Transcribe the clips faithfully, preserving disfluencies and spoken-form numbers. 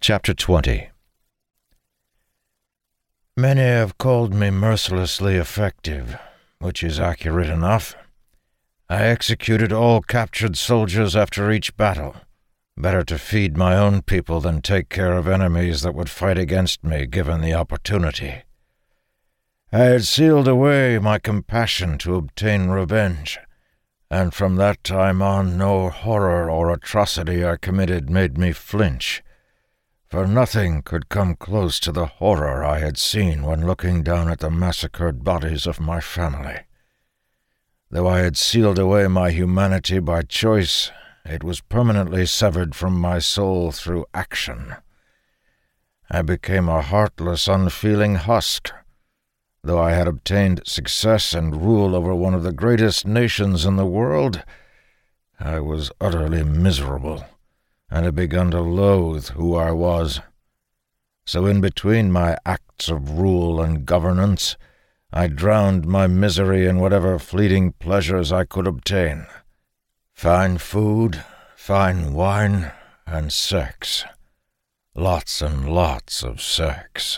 Chapter twenty. Many have called me mercilessly effective, which is accurate enough. I executed all captured soldiers after each battle. Better to feed my own people than take care of enemies that would fight against me given the opportunity. I had sealed away my compassion to obtain revenge, and from that time on no horror or atrocity I committed made me flinch, for nothing could come close to the horror I had seen when looking down at the massacred bodies of my family. Though I had sealed away my humanity by choice, it was permanently severed from my soul through action. I became a heartless, unfeeling husk. Though I had obtained success and rule over one of the greatest nations in the world, I was utterly miserable, and had begun to loathe who I was. So in between my acts of rule and governance, I drowned my misery in whatever fleeting pleasures I could obtain. Fine food, fine wine, and sex. Lots and lots of sex.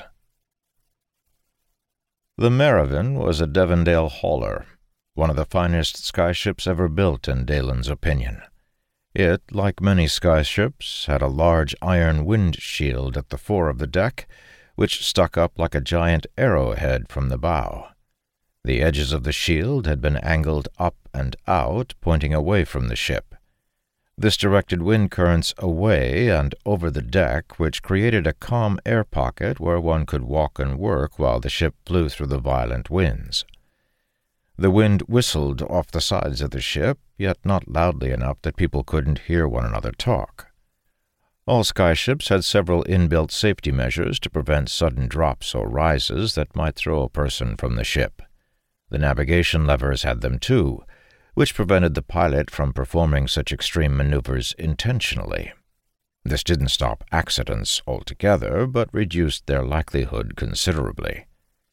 The Merivin was a Devondale hauler, one of the finest skyships ever built in Dalen's opinion. It, like many skyships, had a large iron wind shield at the fore of the deck, which stuck up like a giant arrowhead from the bow. The edges of the shield had been angled up and out, pointing away from the ship. This directed wind currents away and over the deck, which created a calm air pocket where one could walk and work while the ship flew through the violent winds. The wind whistled off the sides of the ship, yet not loudly enough that people couldn't hear one another talk. All skyships had several inbuilt safety measures to prevent sudden drops or rises that might throw a person from the ship. The navigation levers had them too, which prevented the pilot from performing such extreme maneuvers intentionally. This didn't stop accidents altogether, but reduced their likelihood considerably.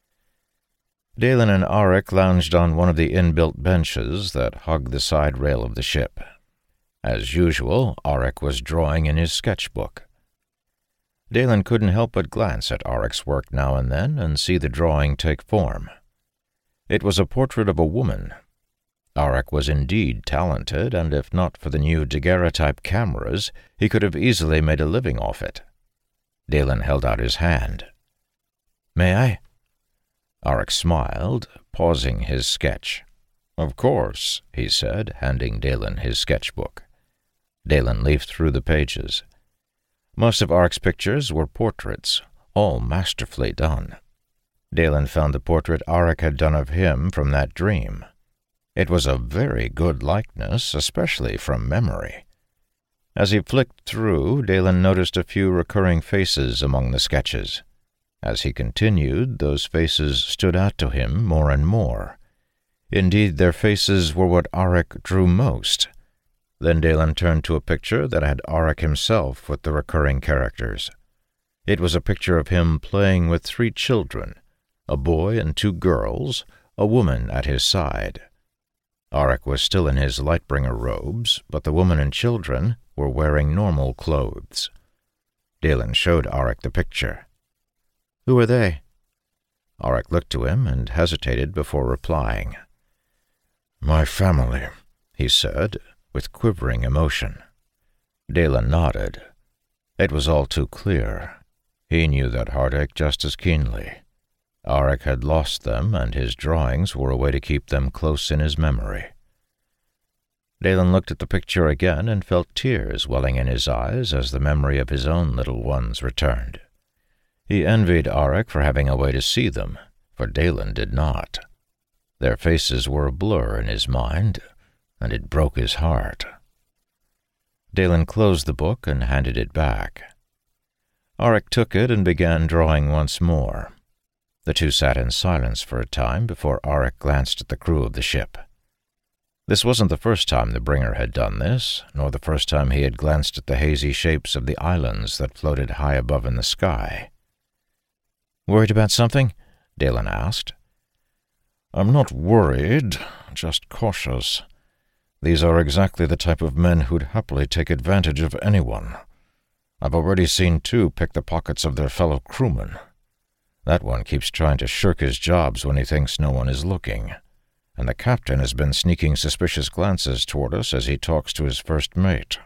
Dalen and Auric lounged on one of the inbuilt benches that hugged the side rail of the ship. As usual, Auric was drawing in his sketchbook. Dalen couldn't help but glance at Auric's work now and then and see the drawing take form. It was a portrait of a woman. Auric was indeed talented, and if not for the new daguerreotype cameras, he could have easily made a living off it. Dalen held out his hand. "May I?" Auric smiled, pausing his sketch. "Of course," he said, handing Dalen his sketchbook. Dalen leafed through the pages. Most of Auric's pictures were portraits, all masterfully done. Dalen found the portrait Auric had done of him from that dream. It was a very good likeness, especially from memory. As he flicked through, Dalen noticed a few recurring faces among the sketches. As he continued, those faces stood out to him more and more. Indeed, their faces were what Auric drew most. Then Dalen turned to a picture that had Auric himself with the recurring characters. It was a picture of him playing with three children, a boy and two girls, a woman at his side. Auric was still in his Lightbringer robes, but the woman and children were wearing normal clothes. Dalen showed Auric the picture. "Who are they?" Auric looked to him and hesitated before replying. "My family," he said, with quivering emotion. Dalen nodded. It was all too clear. He knew that heartache just as keenly. Auric had lost them, and his drawings were a way to keep them close in his memory. Dalen looked at the picture again and felt tears welling in his eyes as the memory of his own little ones returned. He envied Auric for having a way to see them, for Dalen did not. Their faces were a blur in his mind, and it broke his heart. Dalen closed the book and handed it back. Auric took it and began drawing once more. The two sat in silence for a time before Auric glanced at the crew of the ship. This wasn't the first time the Bringer had done this, nor the first time he had glanced at the hazy shapes of the islands that floated high above in the sky. "Worried about something?" Dalen asked. "I'm not worried, just cautious. These are exactly the type of men who'd happily take advantage of anyone. I've already seen two pick the pockets of their fellow crewmen. That one keeps trying to shirk his jobs when he thinks no one is looking, and the captain has been sneaking suspicious glances toward us as he talks to his first mate.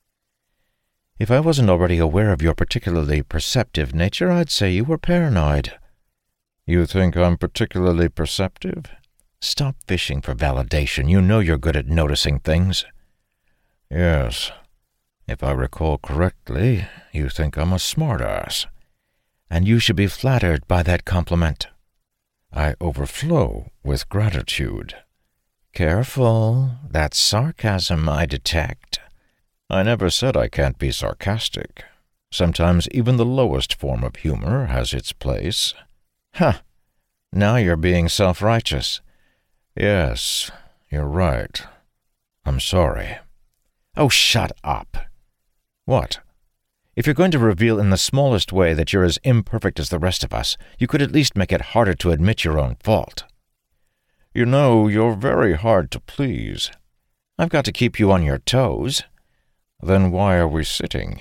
If I wasn't already aware of your particularly perceptive nature, I'd say you were paranoid. You think I'm particularly perceptive? Stop fishing for validation. You know you're good at noticing things. Yes. If I recall correctly, you think I'm a smartass. And you should be flattered by that compliment. I overflow with gratitude. Careful. That's sarcasm, I detect. I never said I can't be sarcastic. Sometimes even the lowest form of humor has its place. Huh. Now you're being self-righteous. Yes, you're right. I'm sorry. Oh, shut up. What? If you're going to reveal in the smallest way that you're as imperfect as the rest of us, you could at least make it harder to admit your own fault. You know, you're very hard to please. I've got to keep you on your toes. Then why are we sitting?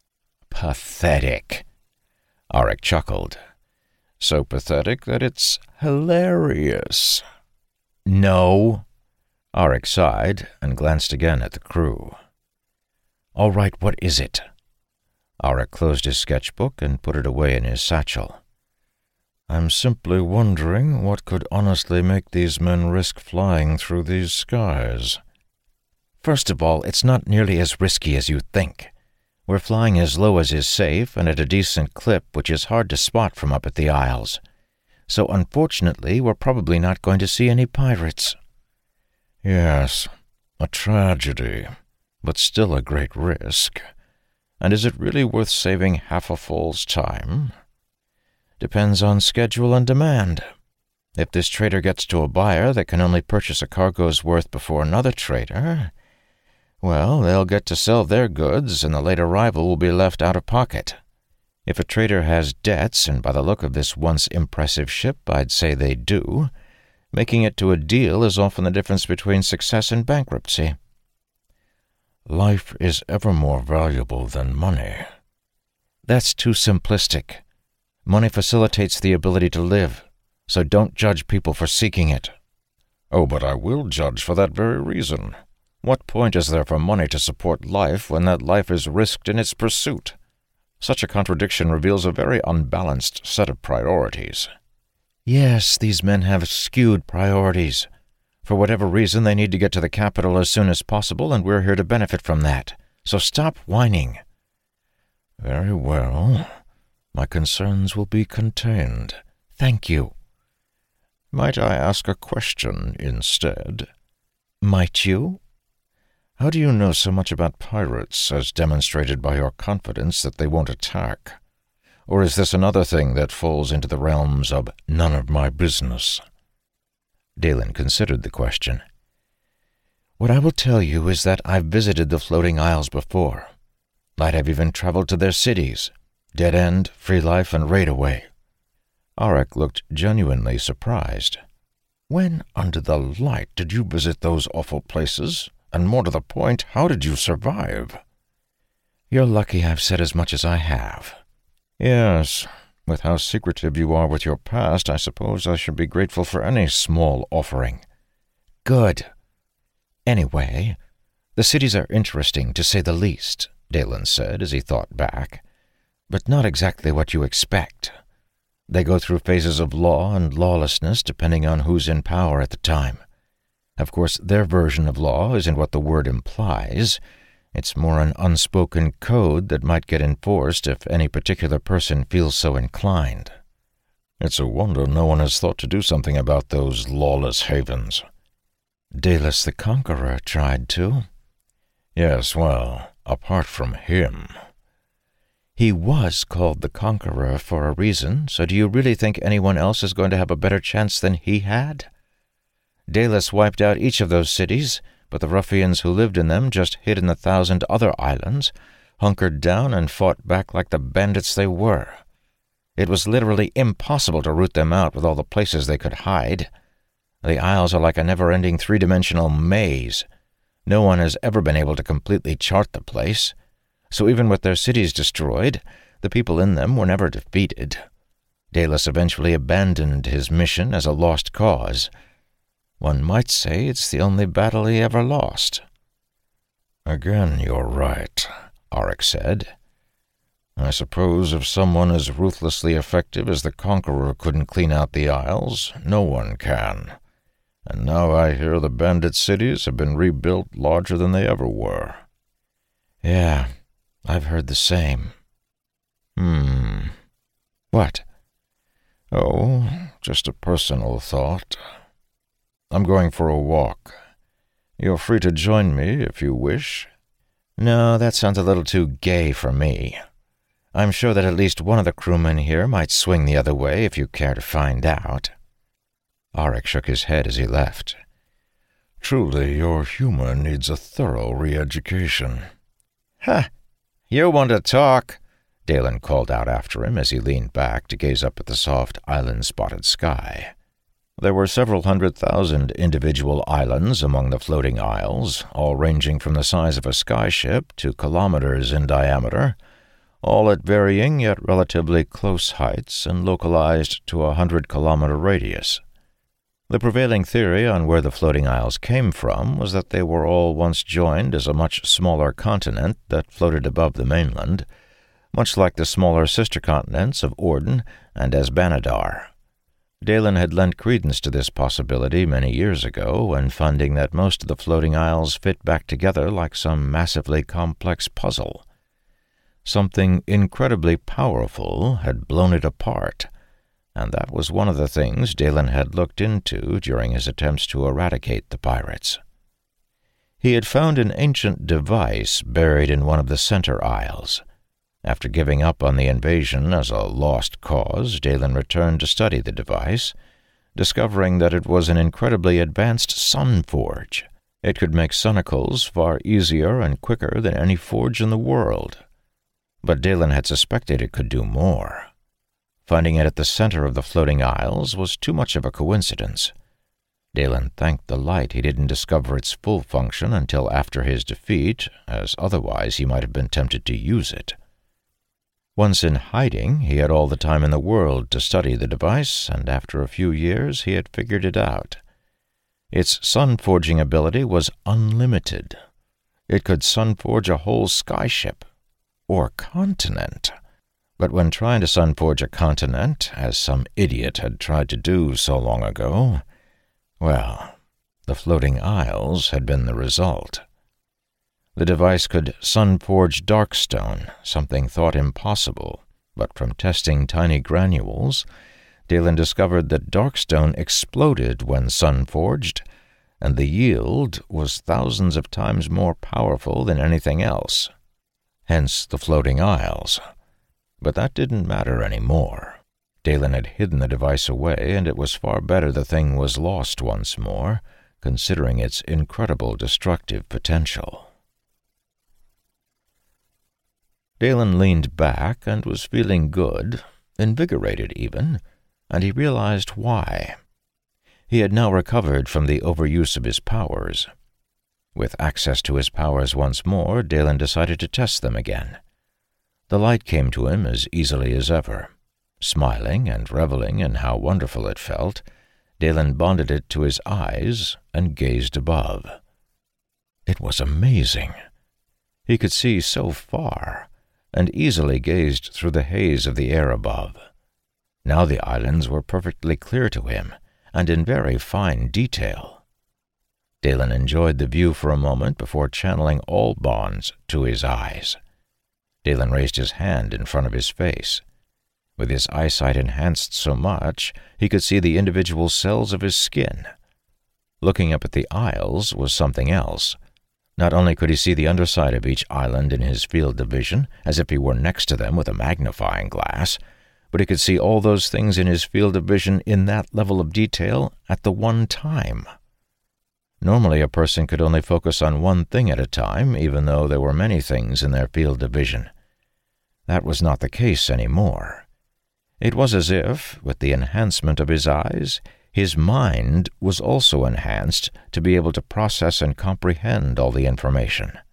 Pathetic. Arik chuckled. So pathetic that it's hilarious. No. Arik sighed and glanced again at the crew. All right, what is it? Arik closed his sketchbook and put it away in his satchel. I'm simply wondering what could honestly make these men risk flying through these skies. First of all, it's not nearly as risky as you think. We're flying as low as is safe and at a decent clip, which is hard to spot from up at the Isles. So unfortunately, we're probably not going to see any pirates. Yes, a tragedy, but still a great risk. And is it really worth saving half a foal's time? Depends on schedule and demand. If this trader gets to a buyer that can only purchase a cargo's worth before another trader, well, they'll get to sell their goods and the late arrival will be left out of pocket. If a trader has debts, and by the look of this once impressive ship, I'd say they do, making it to a deal is often the difference between success and bankruptcy. Life is ever more valuable than money. That's too simplistic. Money facilitates the ability to live, so don't judge people for seeking it. Oh, but I will judge for that very reason. What point is there for money to support life when that life is risked in its pursuit? Such a contradiction reveals a very unbalanced set of priorities. Yes, these men have skewed priorities. For whatever reason, they need to get to the capital as soon as possible, and we're here to benefit from that. So stop whining. Very well. My concerns will be contained. Thank you. Might I ask a question instead? Might you? How do you know so much about pirates, as demonstrated by your confidence that they won't attack? Or is this another thing that falls into the realms of none of my business? Dalen considered the question. What I will tell you is that I've visited the floating isles before. I'd have even traveled to their cities, Dead End, Free Life, and Raidaway. Arik looked genuinely surprised. When under the light did you visit those awful places? And more to the point, how did you survive? You're lucky I've said as much as I have. Yes, with how secretive you are with your past, I suppose I should be grateful for any small offering. Good. Anyway, the cities are interesting, to say the least, Dalen said as he thought back, but not exactly what you expect. They go through phases of law and lawlessness depending on who's in power at the time. Of course, their version of law isn't what the word implies. It's more an unspoken code that might get enforced if any particular person feels so inclined. It's a wonder no one has thought to do something about those lawless havens. Daedalus the Conqueror tried to. Yes, well, apart from him. He was called the Conqueror for a reason, so do you really think anyone else is going to have a better chance than he had? Daedalus wiped out each of those cities, but the ruffians who lived in them just hid in the thousand other islands, hunkered down and fought back like the bandits they were. It was literally impossible to root them out with all the places they could hide. The Isles are like a never-ending three-dimensional maze. No one has ever been able to completely chart the place. So even with their cities destroyed, the people in them were never defeated. Dalis eventually abandoned his mission as a lost cause. One might say it's the only battle he ever lost." "Again, you're right," Auric said. "I suppose if someone as ruthlessly effective as the Conqueror couldn't clean out the Isles, no one can. And now I hear the bandit cities have been rebuilt larger than they ever were." "Yeah, I've heard the same." Hmm. "What?" "Oh, just a personal thought. I'm going for a walk. You're free to join me if you wish." "No, that sounds a little too gay for me. I'm sure that at least one of the crewmen here might swing the other way if you care to find out." Auric shook his head as he left. "Truly, your humor needs a thorough re-education." "Ha! You want to talk," Dalen called out after him as he leaned back to gaze up at the soft island-spotted sky. There were several hundred thousand individual islands among the floating isles, all ranging from the size of a skyship to kilometers in diameter, all at varying yet relatively close heights and localized to a hundred-kilometer radius. The prevailing theory on where the floating isles came from was that they were all once joined as a much smaller continent that floated above the mainland, much like the smaller sister continents of Orden and Esbanadar. Dalen had lent credence to this possibility many years ago when finding that most of the floating isles fit back together like some massively complex puzzle. Something incredibly powerful had blown it apart, and that was one of the things Dalen had looked into during his attempts to eradicate the pirates. He had found an ancient device buried in one of the center isles. After giving up on the invasion as a lost cause, Dalen returned to study the device, discovering that it was an incredibly advanced sun forge. It could make sonicles far easier and quicker than any forge in the world. But Dalen had suspected it could do more. Finding it at the center of the floating isles was too much of a coincidence. Dalen thanked the light he didn't discover its full function until after his defeat, as otherwise he might have been tempted to use it. Once in hiding, he had all the time in the world to study the device, and after a few years he had figured it out. Its sun-forging ability was unlimited. It could sun-forge a whole skyship, or continent. But when trying to sun-forge a continent, as some idiot had tried to do so long ago, well, the floating isles had been the result. The device could sun-forge darkstone, something thought impossible, but from testing tiny granules, Dalen discovered that darkstone exploded when sun-forged, and the yield was thousands of times more powerful than anything else. Hence the floating isles. But that didn't matter anymore. Dalen had hidden the device away, and it was far better the thing was lost once more, considering its incredible destructive potential. Dalen leaned back and was feeling good, invigorated even, and he realized why. He had now recovered from the overuse of his powers. With access to his powers once more, Dalen decided to test them again. The light came to him as easily as ever. Smiling and reveling in how wonderful it felt, Dalen bonded it to his eyes and gazed above. It was amazing. He could see so far, and easily gazed through the haze of the air above. Now the islands were perfectly clear to him, and in very fine detail. Dalen enjoyed the view for a moment before channeling all bonds to his eyes. Dalen raised his hand in front of his face. With his eyesight enhanced so much, he could see the individual cells of his skin. Looking up at the isles was something else. Not only could he see the underside of each island in his field of vision, as if he were next to them with a magnifying glass, but he could see all those things in his field of vision in that level of detail at the one time. Normally a person could only focus on one thing at a time, even though there were many things in their field of vision. That was not the case anymore. It was as if, with the enhancement of his eyes, his mind was also enhanced to be able to process and comprehend all the information.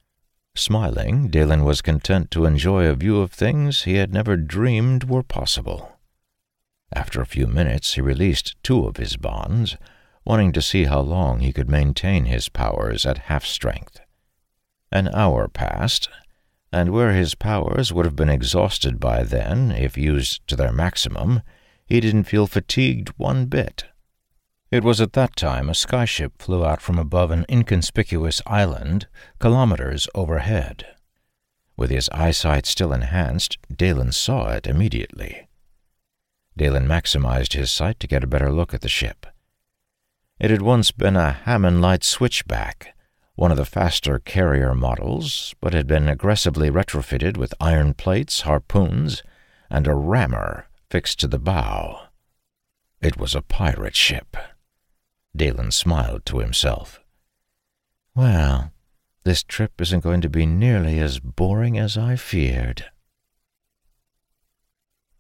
Smiling, Dalen was content to enjoy a view of things he had never dreamed were possible. After a few minutes, he released two of his bonds, wanting to see how long he could maintain his powers at half-strength. An hour passed, and where his powers would have been exhausted by then, if used to their maximum, he didn't feel fatigued one bit. It was at that time a skyship flew out from above an inconspicuous island kilometers overhead. With his eyesight still enhanced, Dalen saw it immediately. Dalen maximized his sight to get a better look at the ship. It had once been a Hammond Light Switchback, one of the faster carrier models, but had been aggressively retrofitted with iron plates, harpoons, and a rammer fixed to the bow. It was a pirate ship. Dalen smiled to himself. Well, this trip isn't going to be nearly as boring as I feared.